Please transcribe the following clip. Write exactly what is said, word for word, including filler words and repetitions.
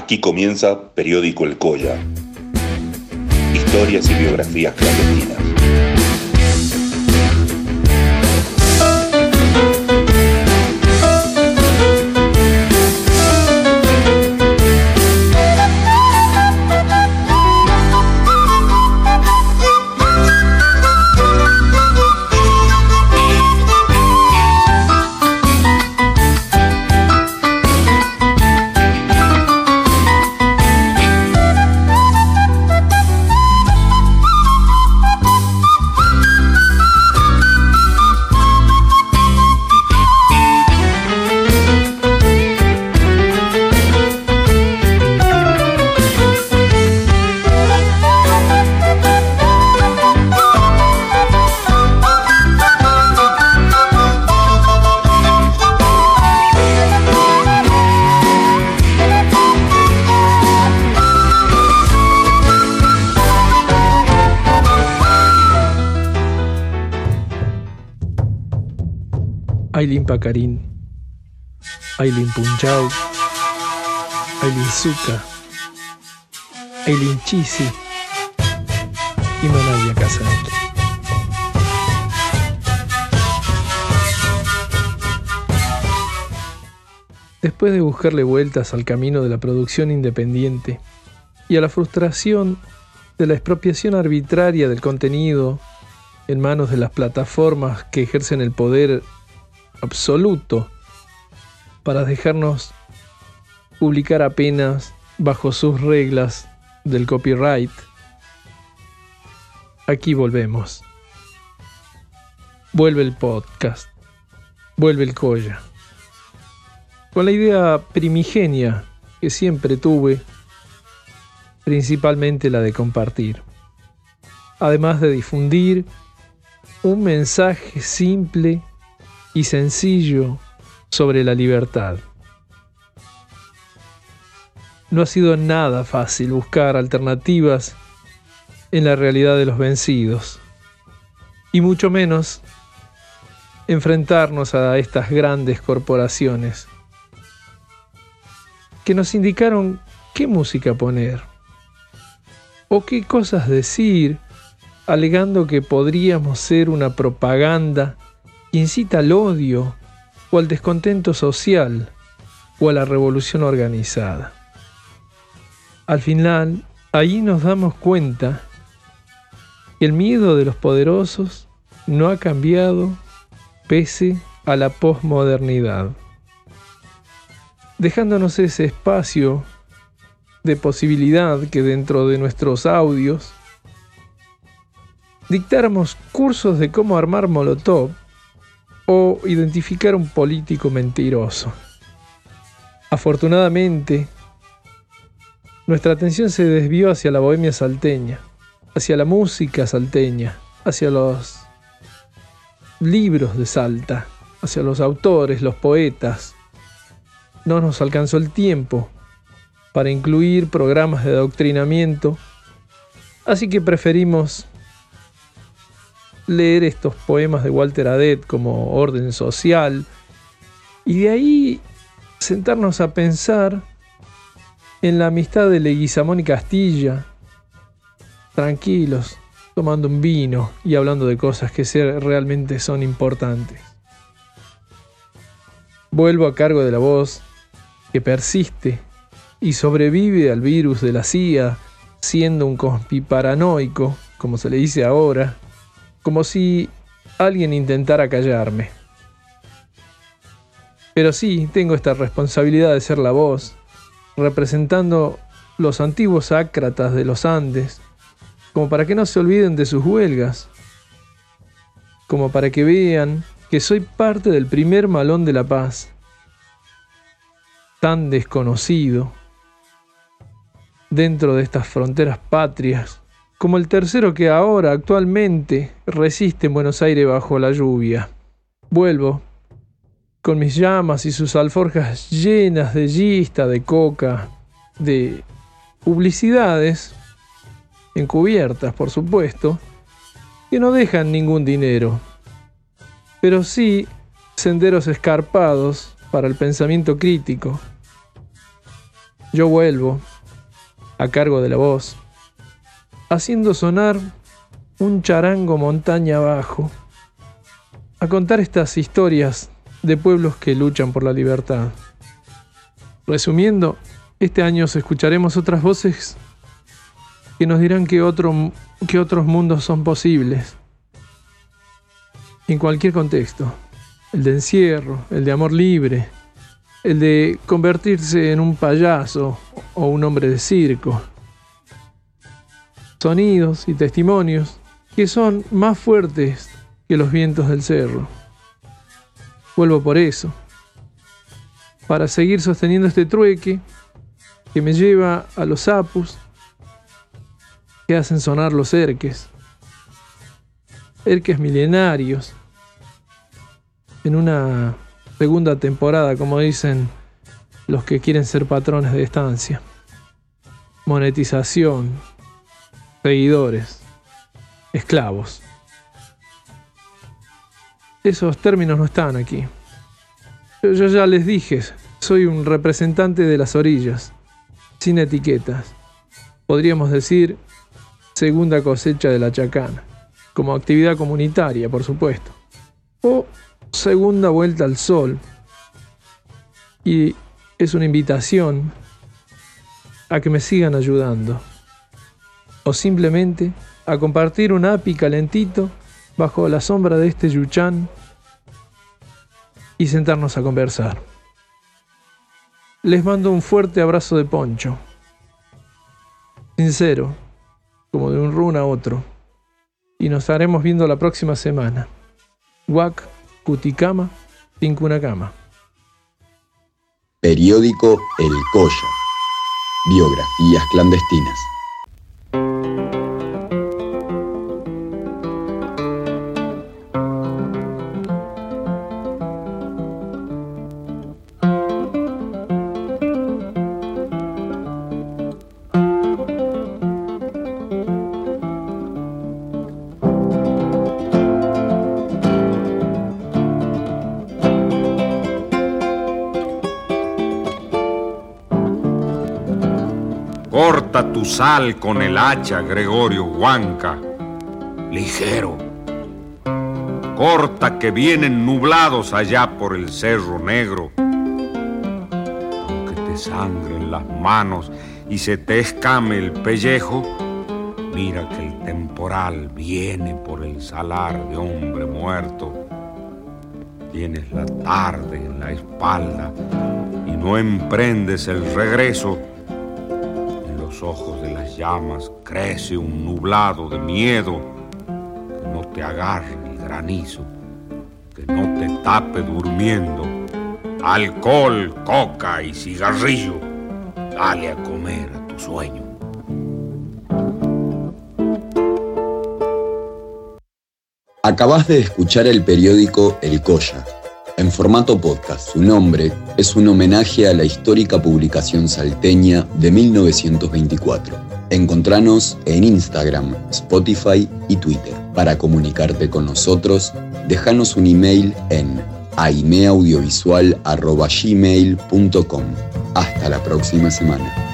Aquí comienza Periódico El Colla. Historias y biografías clandestinas. Aylin Pacarín, Aylin Punchau, Aylin Zucca, Aylin Chisi y Manadia Casanel. Después de buscarle vueltas al camino de la producción independiente y a la frustración de la expropiación arbitraria del contenido en manos de las plataformas que ejercen el poder absoluto para dejarnos publicar apenas bajo sus reglas del copyright, aquí volvemos. Vuelve el podcast, vuelve el Colla, con la idea primigenia que siempre tuve, principalmente la de compartir, además de difundir un mensaje simple y sencillo sobre la libertad. No ha sido nada fácil buscar alternativas en la realidad de los vencidos, y mucho menos enfrentarnos a estas grandes corporaciones que nos indicaron qué música poner o qué cosas decir, alegando que podríamos ser una propaganda que incita al odio o al descontento social o a la revolución organizada. Al final, ahí nos damos cuenta que el miedo de los poderosos no ha cambiado pese a la posmodernidad, dejándonos ese espacio de posibilidad que dentro de nuestros audios dictáramos cursos de cómo armar molotov o identificar un político mentiroso. Afortunadamente, nuestra atención se desvió hacia la bohemia salteña, hacia la música salteña, hacia los libros de Salta, hacia los autores, los poetas. No nos alcanzó el tiempo para incluir programas de adoctrinamiento, así que preferimos leer estos poemas de Walter Adet como Orden Social y de ahí sentarnos a pensar en la amistad de Leguizamón y Castilla, tranquilos, tomando un vino y hablando de cosas que realmente son importantes. Vuelvo a cargo de la voz que persiste y sobrevive al virus de la C I A, siendo un conspiparanoico, como se le dice ahora, como si alguien intentara callarme. Pero sí, tengo esta responsabilidad de ser la voz, representando los antiguos ácratas de los Andes, como para que no se olviden de sus huelgas, como para que vean que soy parte del primer malón de la paz, tan desconocido dentro de estas fronteras patrias, como el tercero que ahora, actualmente, resiste en Buenos Aires bajo la lluvia. Vuelvo, con mis llamas y sus alforjas llenas de yista, de coca, de publicidades, encubiertas, por supuesto, que no dejan ningún dinero, pero sí senderos escarpados para el pensamiento crítico, yo vuelvo, a cargo de la voz, haciendo sonar un charango montaña abajo, a contar estas historias de pueblos que luchan por la libertad. Resumiendo, este año escucharemos otras voces que nos dirán que, otro, que otros mundos son posibles, en cualquier contexto, el de encierro, el de amor libre, el de convertirse en un payaso o un hombre de circo. Sonidos y testimonios que son más fuertes que los vientos del cerro. Vuelvo por eso, para seguir sosteniendo este trueque que me lleva a los apus que hacen sonar los erques, erques milenarios, en una segunda temporada, como dicen los que quieren ser patrones de estancia. Monetización, seguidores, esclavos. Esos términos no están aquí. Yo, yo ya les dije, soy un representante de las orillas, sin etiquetas. Podríamos decir segunda cosecha de la chacana, como actividad comunitaria, por supuesto. O segunda vuelta al sol. Y es una invitación a que me sigan ayudando. O simplemente a compartir un api calentito bajo la sombra de este yuchán y sentarnos a conversar. Les mando un fuerte abrazo de poncho. Sincero, como de un run a otro. Y nos estaremos viendo la próxima semana. Huac, Cuticama, Tincunacama. Periódico El Colla. Biografías clandestinas. Corta tu sal con el hacha, Gregorio Huanca, ligero. Corta que vienen nublados allá por el Cerro Negro. Aunque te sangren las manos y se te escame el pellejo, mira que el temporal viene por el salar de hombre muerto. Tienes la tarde en la espalda y no emprendes el regreso. Ojos de las llamas crece un nublado de miedo, que no te agarre el granizo, que no te tape durmiendo. Alcohol, coca y cigarrillo, dale a comer a tu sueño. Acabás de escuchar el periódico El Colla, en formato podcast. Su nombre es un homenaje a la histórica publicación salteña de mil novecientos veinticuatro. Encontranos en Instagram, Spotify y Twitter. Para comunicarte con nosotros, déjanos un email en aimeaudiovisual arroba gmail punto com. Hasta la próxima semana.